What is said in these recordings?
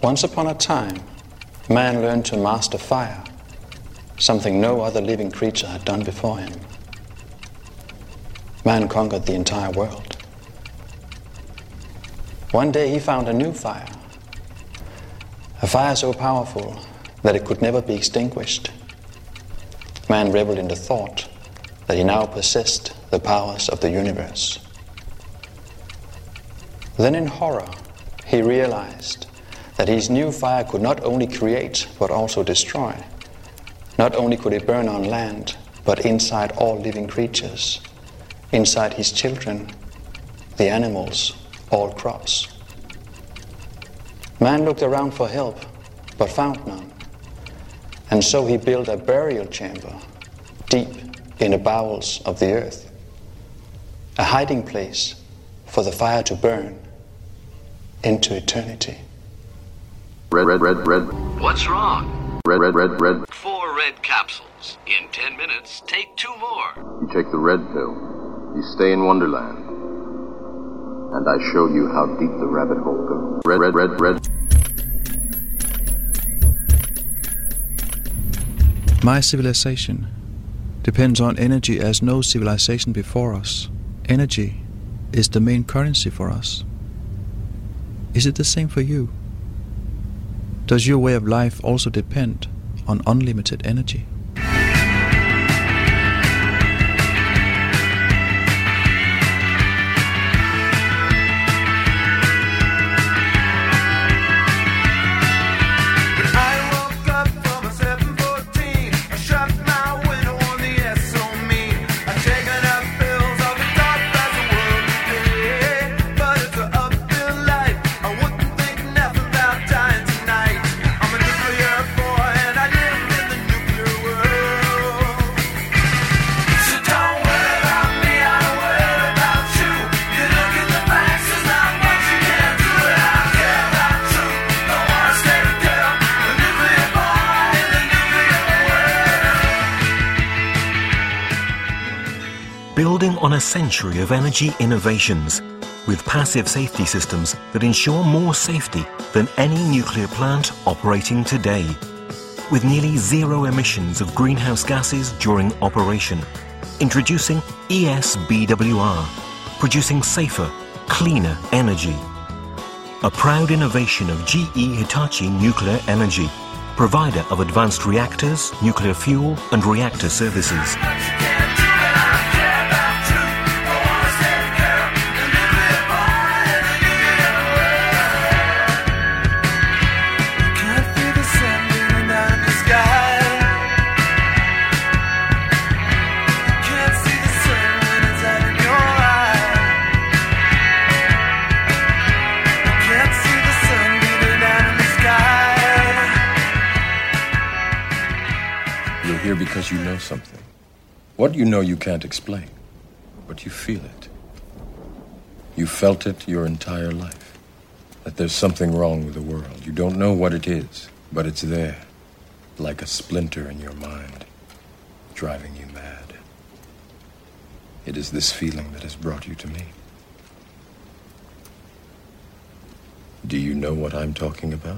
Once upon a time, man learned to master fire, something no other living creature had done before him. Man conquered the entire world. One day he found a new fire, a fire so powerful that it could never be extinguished. Man reveled in the thought that he now possessed the powers of the universe. Then in horror, he realized that his new fire could not only create but also destroy. Not only could it burn on land, but inside all living creatures, inside his children, the animals, all crops. Man looked around for help, but found none. And so he built a burial chamber deep in the bowels of the earth, a hiding place for the fire to burn into eternity. Red. What's wrong? Red. 4 red capsules. In 10 minutes, take 2 more. You take the red pill. You stay in Wonderland. And I show you how deep the rabbit hole goes. Red. My civilization depends on energy as no civilization before us. Energy is the main currency for us. Is it the same for you? Does your way of life also depend on unlimited energy? Building on a century of energy innovations, with passive safety systems that ensure more safety than any nuclear plant operating today, with nearly 0 emissions of greenhouse gases during operation, introducing ESBWR, producing safer, cleaner energy. A proud innovation of GE Hitachi Nuclear Energy, provider of advanced reactors, nuclear fuel and reactor services. Here because you know something. What you know you can't explain, but you feel it. You felt it your entire life, that there's something wrong with the world. You don't know what it is, but it's there, like a splinter in your mind, driving you mad. It is this feeling that has brought you to me. Do you know what I'm talking about?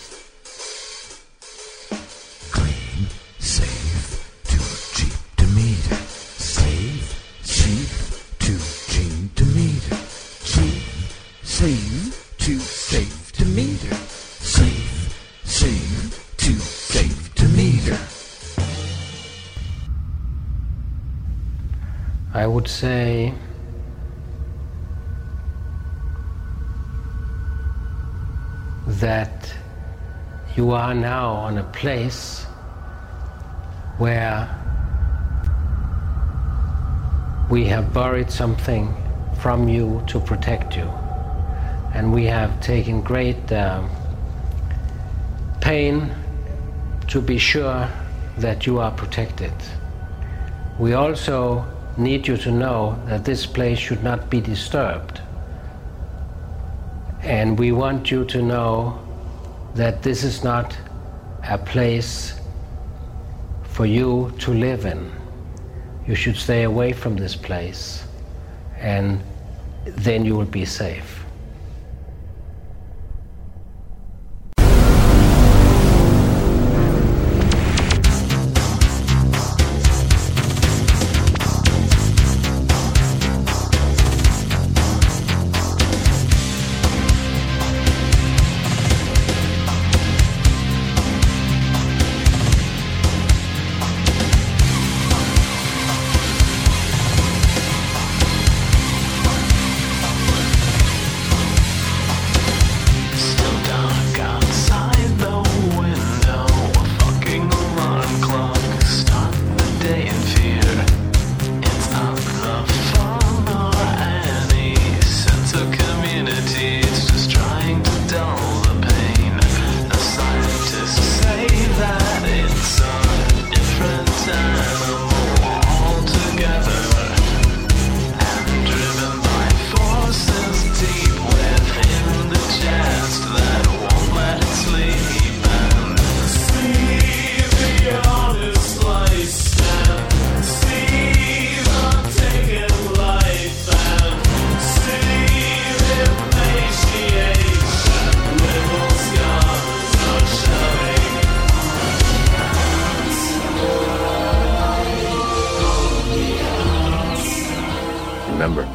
Clean, safe, too cheap to meter. Safe, cheap, too cheap to meter. Cheap, safe, too safe to meter. Safe, too safe to meter. I would say that you are now on a place where we have buried something from you to protect you, and we have taken great pain to be sure that you are protected. We also need you to know that this place should not be disturbed. And we want you to know that this is not a place for you to live in. You should stay away from this place, and then you will be safe. Remember,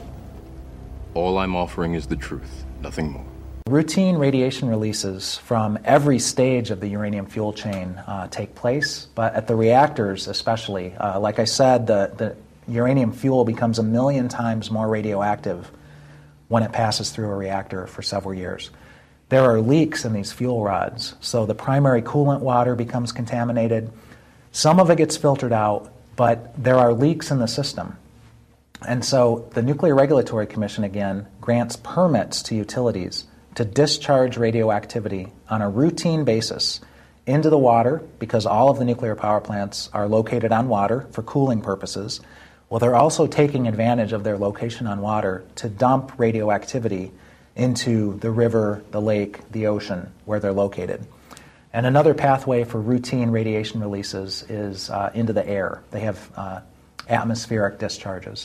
all I'm offering is the truth, nothing more. Routine radiation releases from every stage of the uranium fuel chain take place, but at the reactors especially. Like I said, the uranium fuel becomes 1 million times more radioactive when it passes through a reactor for several years. There are leaks in these fuel rods, so the primary coolant water becomes contaminated. Some of it gets filtered out, but there are leaks in the system. And so the Nuclear Regulatory Commission, again, grants permits to utilities to discharge radioactivity on a routine basis into the water, because all of the nuclear power plants are located on water for cooling purposes. Well, they're also taking advantage of their location on water to dump radioactivity into the river, the lake, the ocean, where they're located. And another pathway for routine radiation releases is into the air. They have atmospheric discharges.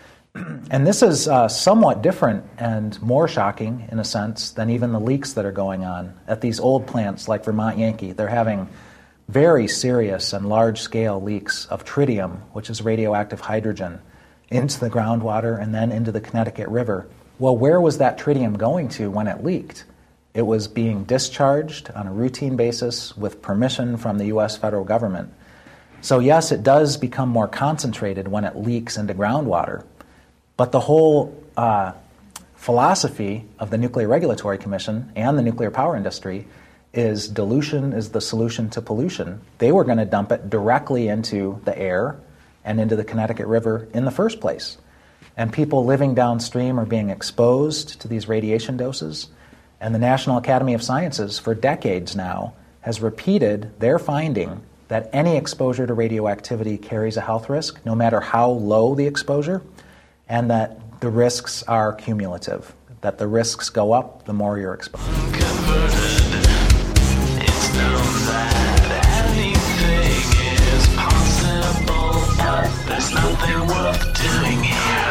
And this is somewhat different and more shocking, in a sense, than even the leaks that are going on at these old plants like Vermont Yankee. They're having very serious and large-scale leaks of tritium, which is radioactive hydrogen, into the groundwater and then into the Connecticut River. Well, where was that tritium going to when it leaked? It was being discharged on a routine basis with permission from the U.S. federal government. So yes, it does become more concentrated when it leaks into groundwater. But the whole philosophy of the Nuclear Regulatory Commission and the nuclear power industry is dilution is the solution to pollution. They were going to dump it directly into the air and into the Connecticut River in the first place. And people living downstream are being exposed to these radiation doses. And the National Academy of Sciences, for decades now, has repeated their finding that any exposure to radioactivity carries a health risk, no matter how low the exposure, and that the risks are cumulative, that the risks go up the more you're exposed. It's known that anything is possible, but there's nothing worth doing here.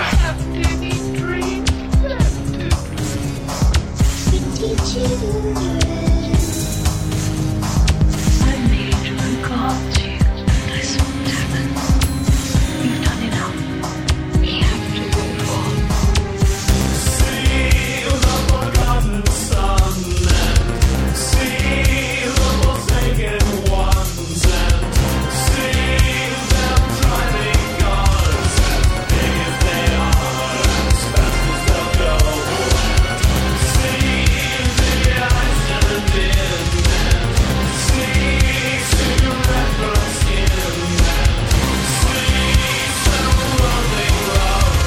I made you and called you, and I saw what happened. You've done enough. We have to go forward. See the forgotten sun and see the forsaken ones and see them driving cars as big as they are, as fast as they'll go. See the ice and in and see cigarette burn skin and see some rolling road.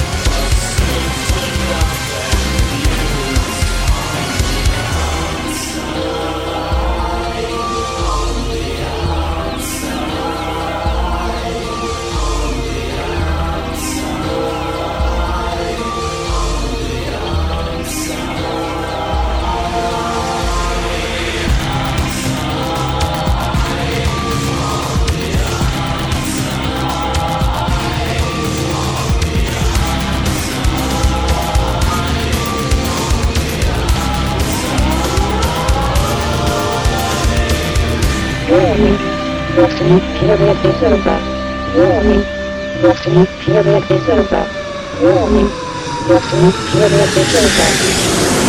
Warning, Destiny period is over. Warning, Destiny period is over. Warning, Destiny period is over.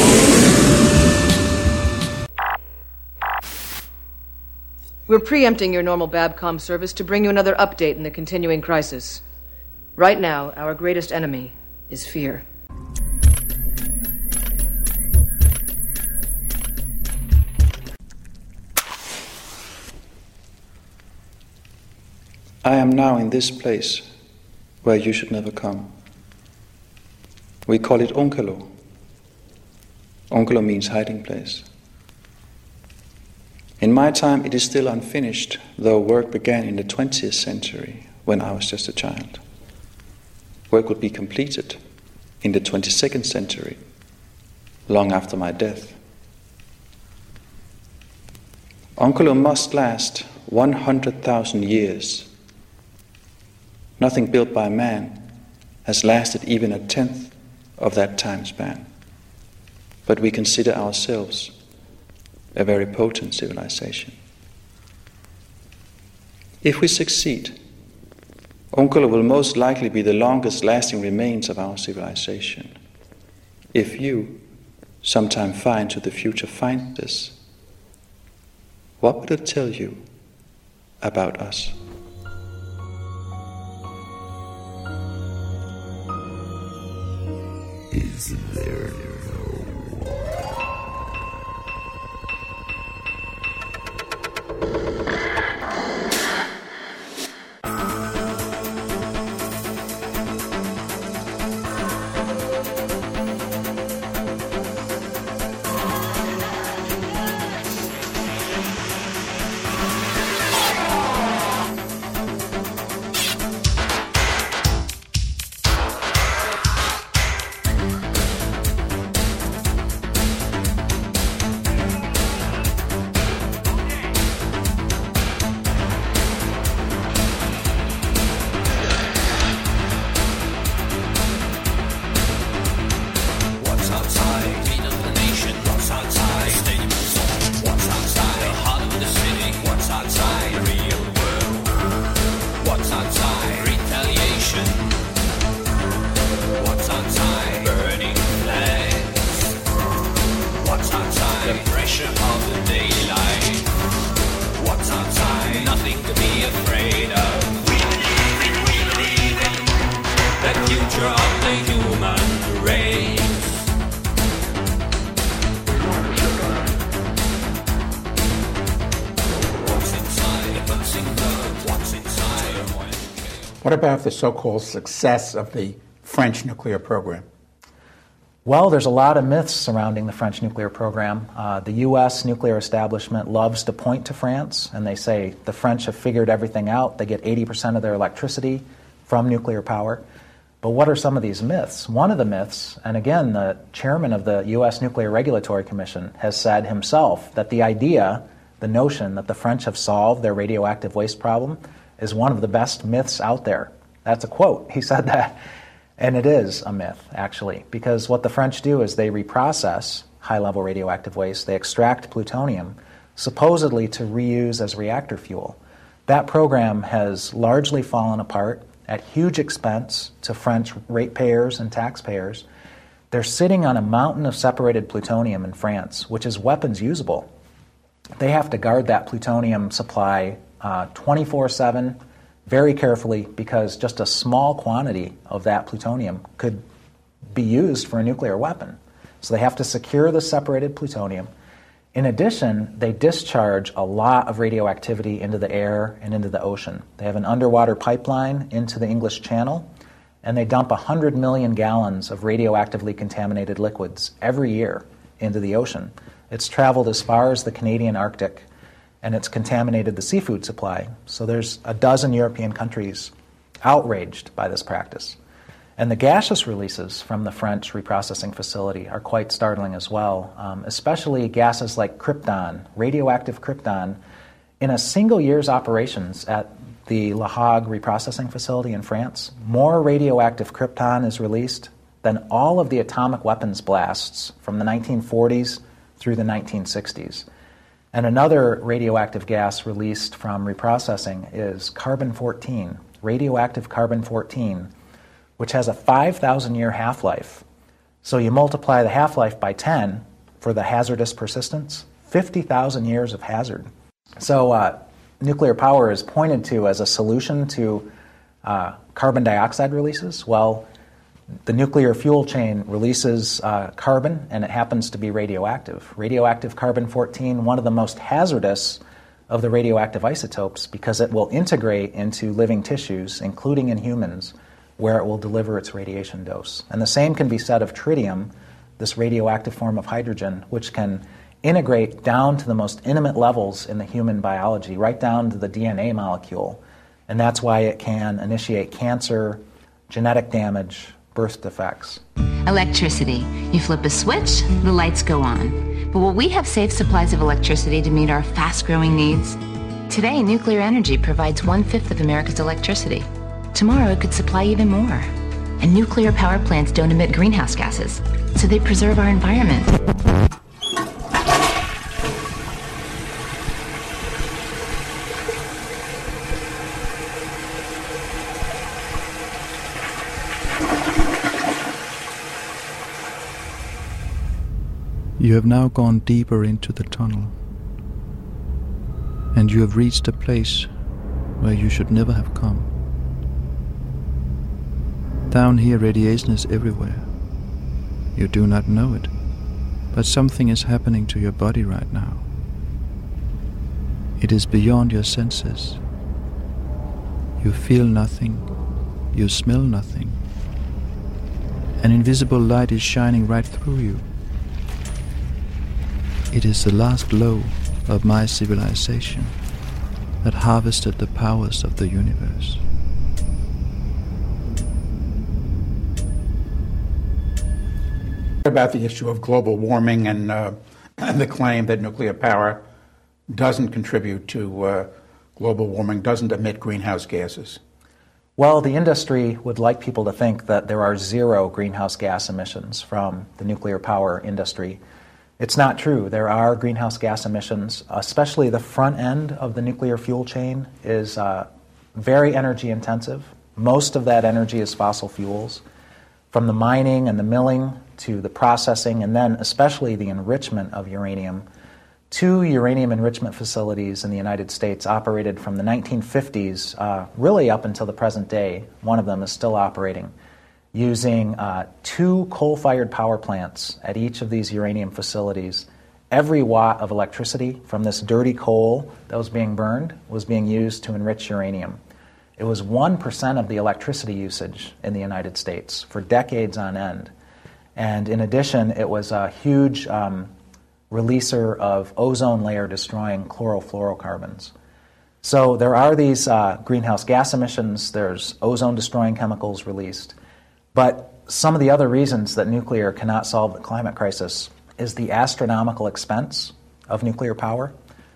We're preempting your normal Babcom service to bring you another update in the continuing crisis. Right now, our greatest enemy is fear. I am now in this place where you should never come. We call it Onkelo. Onkelo means hiding place. In my time, it is still unfinished, though work began in the 20th century when I was just a child. Work would be completed in the 22nd century, long after my death. Onkelo must last 100,000 years. Nothing built by man has lasted even a tenth of that time span. But we consider ourselves a very potent civilization. If we succeed, Ungula will most likely be the longest lasting remains of our civilization. If you, sometime far into the future, find this, what would it tell you about us? Is there What about the so-called success of the French nuclear program? Well, there's a lot of myths surrounding the French nuclear program. The U.S. nuclear establishment loves to point to France, and they say the French have figured everything out. They get 80% of their electricity from nuclear power. But what are some of these myths? One of the myths, and again, the chairman of the U.S. Nuclear Regulatory Commission has said himself that the idea, the notion that the French have solved their radioactive waste problem is one of the best myths out there. That's a quote. He said that. And it is a myth, actually, because what the French do is they reprocess high-level radioactive waste. They extract plutonium, supposedly to reuse as reactor fuel. That program has largely fallen apart at huge expense to French ratepayers and taxpayers. They're sitting on a mountain of separated plutonium in France, which is weapons usable. They have to guard that plutonium supply 24/7, very carefully, because just a small quantity of that plutonium could be used for a nuclear weapon. So they have to secure the separated plutonium. In addition, they discharge a lot of radioactivity into the air and into the ocean. They have an underwater pipeline into the English Channel, and they dump 100 million gallons of radioactively contaminated liquids every year into the ocean. It's traveled as far as the Canadian Arctic, and it's contaminated the seafood supply. So there's a dozen European countries outraged by this practice. And the gaseous releases from the French reprocessing facility are quite startling as well, especially gases like krypton, radioactive krypton. In a single year's operations at the Le Hague reprocessing facility in France, more radioactive krypton is released than all of the atomic weapons blasts from the 1940s through the 1960s. And another radioactive gas released from reprocessing is carbon-14, radioactive carbon-14, which has a 5,000-year half-life. So you multiply the half-life by 10 for the hazardous persistence, 50,000 years of hazard. So nuclear power is pointed to as a solution to carbon dioxide releases. Well, the nuclear fuel chain releases carbon, and it happens to be radioactive. Radioactive carbon-14, one of the most hazardous of the radioactive isotopes, because it will integrate into living tissues, including in humans, where it will deliver its radiation dose. And the same can be said of tritium, this radioactive form of hydrogen, which can integrate down to the most intimate levels in the human biology, right down to the DNA molecule. And that's why it can initiate cancer, genetic damage, birth defects. Electricity. You flip a switch, the lights go on. But will we have safe supplies of electricity to meet our fast-growing needs? Today, nuclear energy provides 1/5 of America's electricity. Tomorrow, it could supply even more. And nuclear power plants don't emit greenhouse gases, so they preserve our environment. You have now gone deeper into the tunnel, and you have reached a place where you should never have come. Down here radiation is everywhere. You do not know it, but something is happening to your body right now. It is beyond your senses. You feel nothing, you smell nothing. An invisible light is shining right through you. It is the last glow of my civilization that harvested the powers of the universe. About the issue of global warming and the claim that nuclear power doesn't contribute to global warming, doesn't emit greenhouse gases. Well, the industry would like people to think that there are zero greenhouse gas emissions from the nuclear power industry. It's not true. There are greenhouse gas emissions, especially the front end of the nuclear fuel chain is very energy intensive. Most of that energy is fossil fuels. From the mining and the milling to the processing, and then especially the enrichment of uranium. 2 uranium enrichment facilities in the United States operated from the 1950s really up until the present day. One of them is still operating, using 2 coal-fired power plants at each of these uranium facilities. Every watt of electricity from this dirty coal that was being burned was being used to enrich uranium. It was 1% of the electricity usage in the United States for decades on end. And in addition, it was a huge releaser of ozone layer destroying chlorofluorocarbons. So there are these greenhouse gas emissions, there's ozone destroying chemicals released. But some of the other reasons that nuclear cannot solve the climate crisis is the astronomical expense of nuclear power.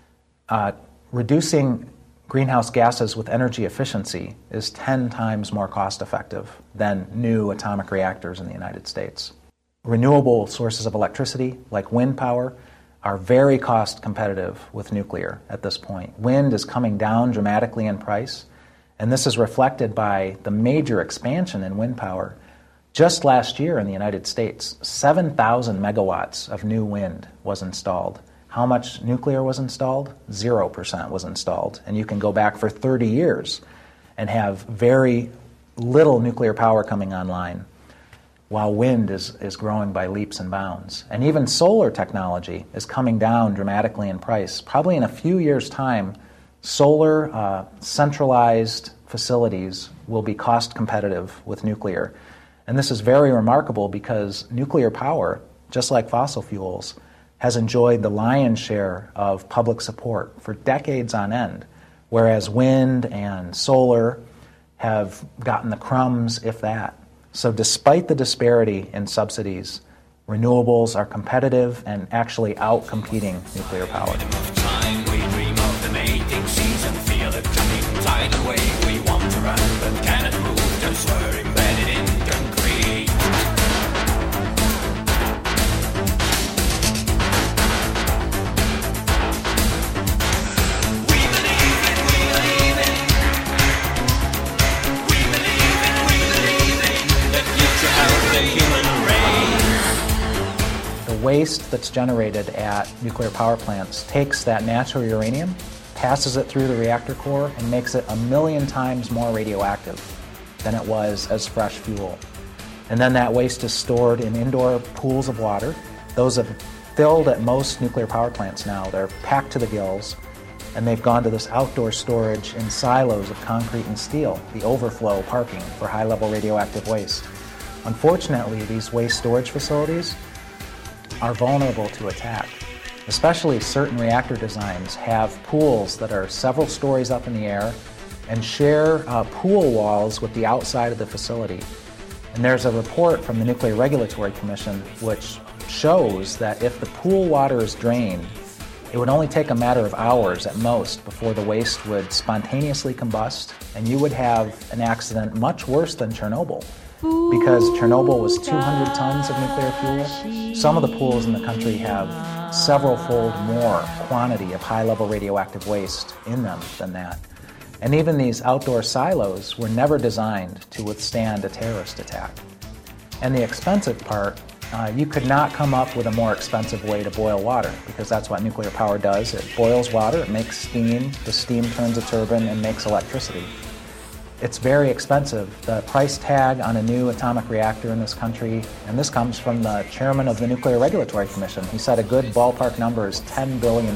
Reducing greenhouse gases with energy efficiency is 10 times more cost effective than new atomic reactors in the United States. Renewable sources of electricity, like wind power, are very cost competitive with nuclear at this point. Wind is coming down dramatically in price, and this is reflected by the major expansion in wind power. Just last year in the United States, 7,000 megawatts of new wind was installed. How much nuclear was installed? 0% was installed. And you can go back for 30 years and have very little nuclear power coming online, while wind is growing by leaps and bounds. And even solar technology is coming down dramatically in price. Probably in a few years' time, solar centralized facilities will be cost competitive with nuclear. And this is very remarkable because nuclear power, just like fossil fuels, has enjoyed the lion's share of public support for decades on end, whereas wind and solar have gotten the crumbs, if that. So despite the disparity in subsidies, renewables are competitive and actually out-competing nuclear power. Time we dream of the mating season, feel it coming, tide away. We want to run, but cannot move, just we're embedded in concrete. We believe it, we believe it. We believe it, we believe it. The future of the human race. The waste that's generated at nuclear power plants takes that natural uranium, passes it through the reactor core, and makes it 1,000,000 times more radioactive than it was as fresh fuel. And then that waste is stored in indoor pools of water. Those have filled at most nuclear power plants now. They're packed to the gills, and they've gone to this outdoor storage in silos of concrete and steel, the overflow parking for high-level radioactive waste. Unfortunately, these waste storage facilities are vulnerable to attack. Especially certain reactor designs have pools that are several stories up in the air and share pool walls with the outside of the facility. And there's a report from the Nuclear Regulatory Commission which shows that if the pool water is drained, it would only take a matter of hours at most before the waste would spontaneously combust, and you would have an accident much worse than Chernobyl. Because Chernobyl was 200 tons of nuclear fuel, some of the pools in the country have several-fold more quantity of high-level radioactive waste in them than that. And even these outdoor silos were never designed to withstand a terrorist attack. And the expensive part You could not come up with a more expensive way to boil water, because that's what nuclear power does. It boils water, it makes steam, the steam turns a turbine and makes electricity. It's very expensive. The price tag on a new atomic reactor in this country, and this comes from the chairman of the Nuclear Regulatory Commission, he said a good ballpark number is $10 billion.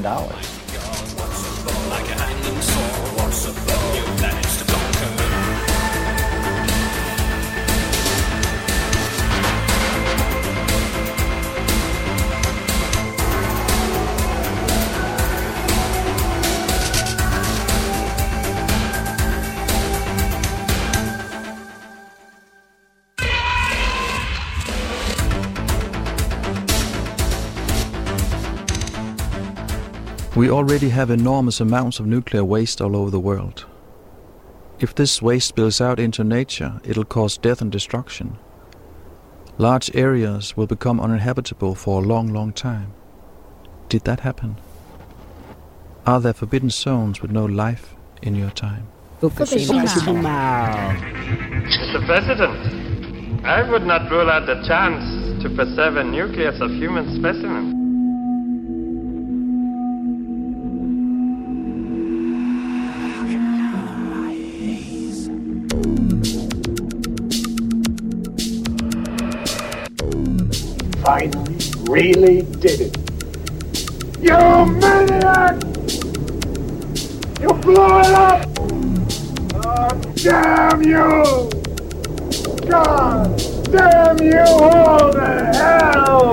We already have enormous amounts of nuclear waste all over the world. If this waste spills out into nature, it'll cause death and destruction. Large areas will become uninhabitable for a long, long time. Did that happen? Are there forbidden zones with no life in your time? Mr. President, I would not rule out the chance to preserve a nucleus of human specimen. Finally, really did it. You maniac! You blew it up! Oh, damn you! God damn you all to hell!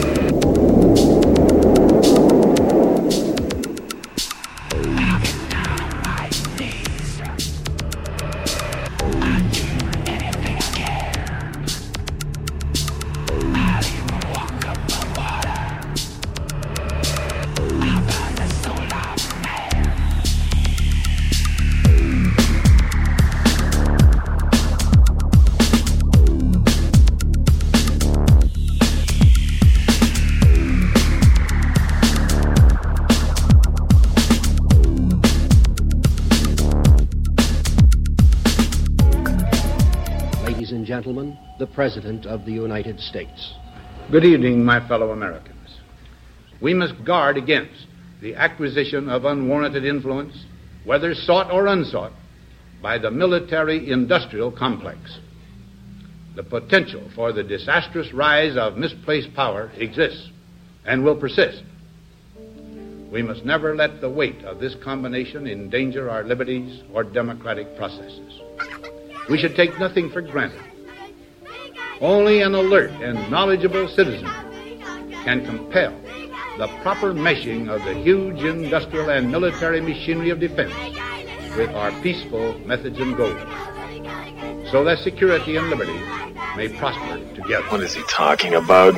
Gentlemen, the President of the United States. Good evening, my fellow Americans. We must guard against the acquisition of unwarranted influence, whether sought or unsought, by the military-industrial complex. The potential for the disastrous rise of misplaced power exists and will persist. We must never let the weight of this combination endanger our liberties or democratic processes. We should take nothing for granted. Only an alert and knowledgeable citizen can compel the proper meshing of the huge industrial and military machinery of defense with our peaceful methods and goals, so that security and liberty may prosper together. What is he talking about?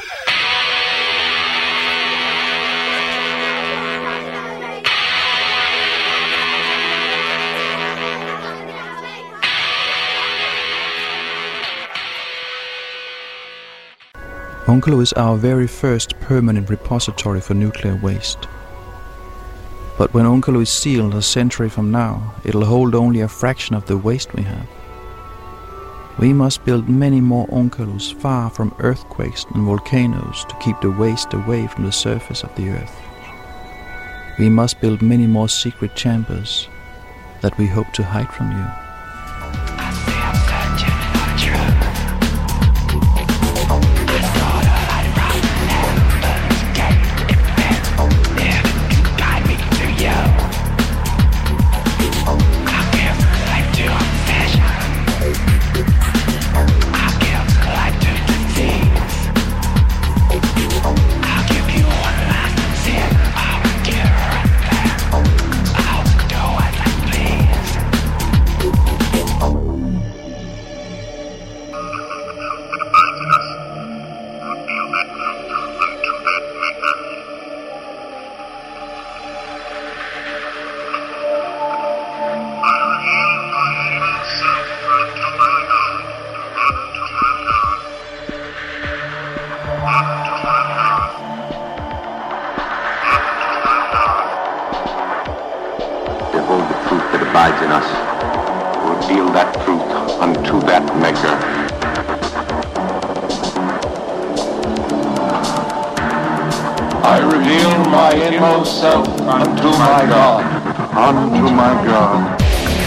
UNCLOS is our very first permanent repository for nuclear waste. But when UNCLOS is sealed a century from now, it'll hold only a fraction of the waste we have. We must build many more UNCLOS far from earthquakes and volcanoes to keep the waste away from the surface of the earth. We must build many more secret chambers that we hope to hide from you. In us, reveal that truth unto that maker. my inmost self unto my God. Unto my God.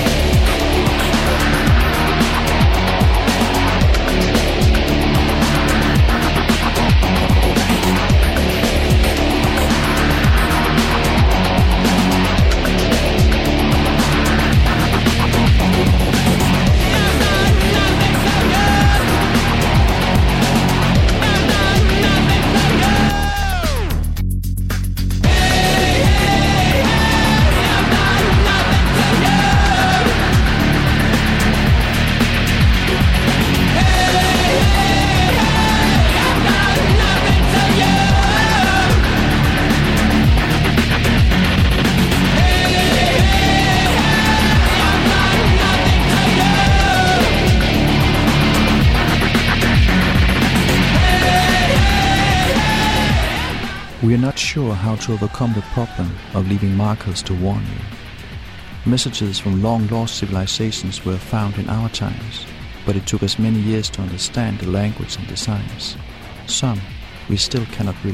We are not sure how to overcome the problem of leaving markers to warn you. Messages from long-lost civilizations were found in our times, but it took us many years to understand the language and designs. Some we still cannot read.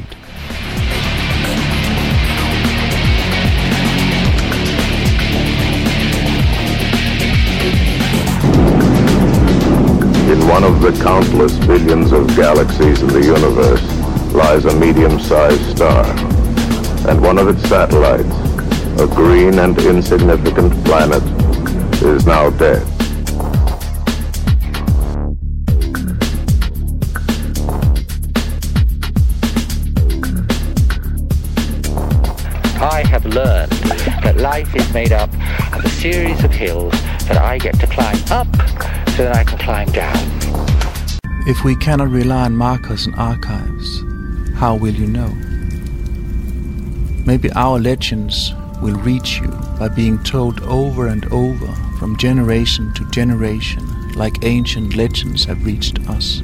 In one of the countless billions of galaxies in the universe lies a medium-sized star, and one of its satellites, a green and insignificant planet, is now dead. I have learned that life is made up of a series of hills that I get to climb up so that I can climb down. If we cannot rely on markers and archives, how will you know? Maybe our legends will reach you by being told over and over from generation to generation, like ancient legends have reached us.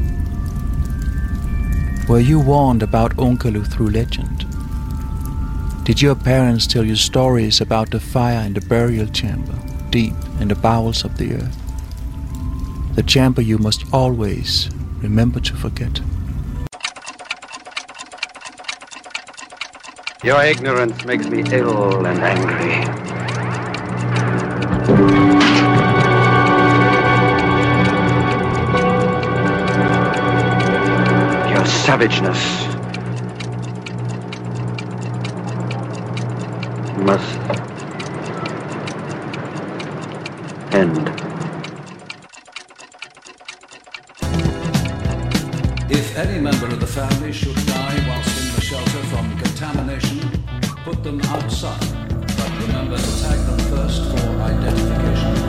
Were you warned about Onkalo through legend? Did your parents tell you stories about the fire in the burial chamber, deep in the bowels of the earth? The chamber you must always remember to forget. Your ignorance makes me ill and angry. Your savageness must end. If any member of the family should die whilst in the shelter from contamination, put them outside, but remember to tag them first for identification.